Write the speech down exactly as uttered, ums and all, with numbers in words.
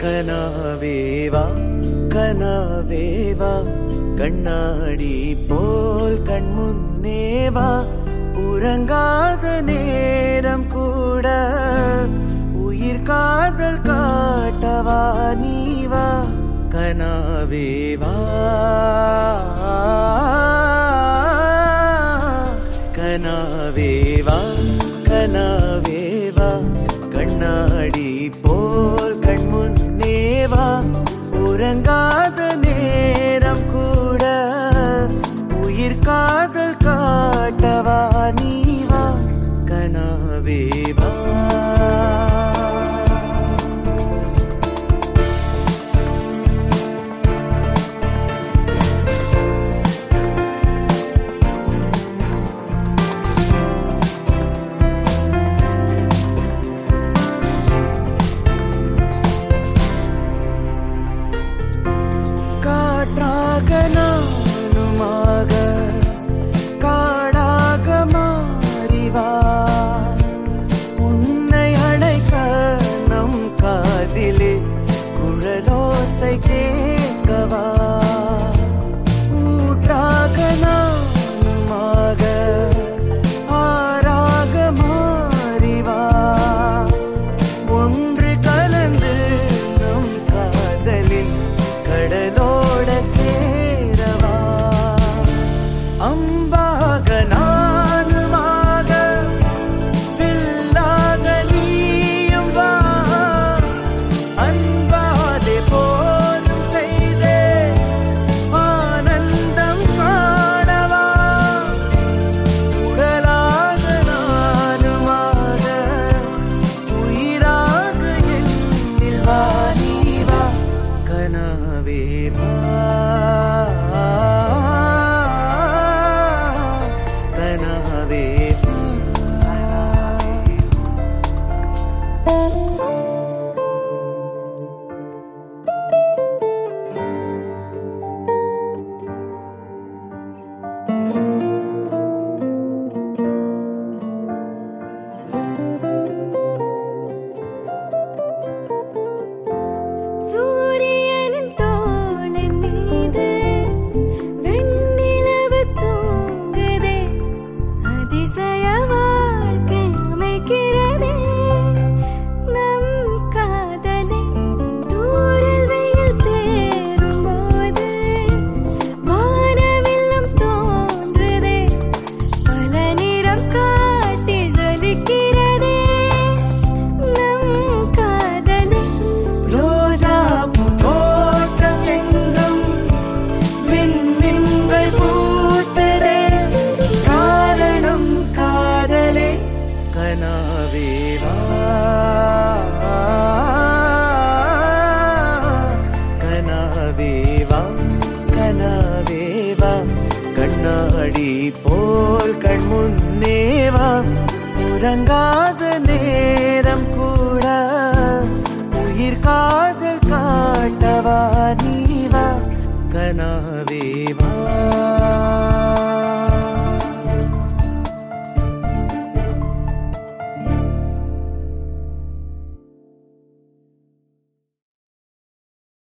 கனாவேவா கனாவேவா கண்ணாடி போல் கண்முன்னேவா உறங்காத நேரம் கூட உயிர் காதல் காட்டவா நீவா கனாவேவா கனாவேவா கனாவேவா கண்ணாடி போல் கண்முன்னேவா உறங்காத நேரம் கூட உயிர் காதல் காட்டவா நீவா கனாவேவா நானுமாக காடாக மாறிவா உன்னை அழைக்க நம் காதிலே குழலோசை கேட்கவா ஊற்றாக நானுமாக ஆறாக மாறிவா ஒன்று கலந்து நம் காதலில் கடலோட சேரவா அம்பாக நானுமாக வில்லாக நீயும் வா அன்பாதே போலும் செய்தே ஆனந்தம் காணவா உடலாக நானுமாக உயிராக என்னில் வா நீவா கனாவேவா கனாவேவா கனாவேவா கனாவேவா கண்ணாடி போல் கண்முன்னேவா உறங்காத நேரம் கூட உயிர் காதல் காட்டவா நீவா கனாவேவா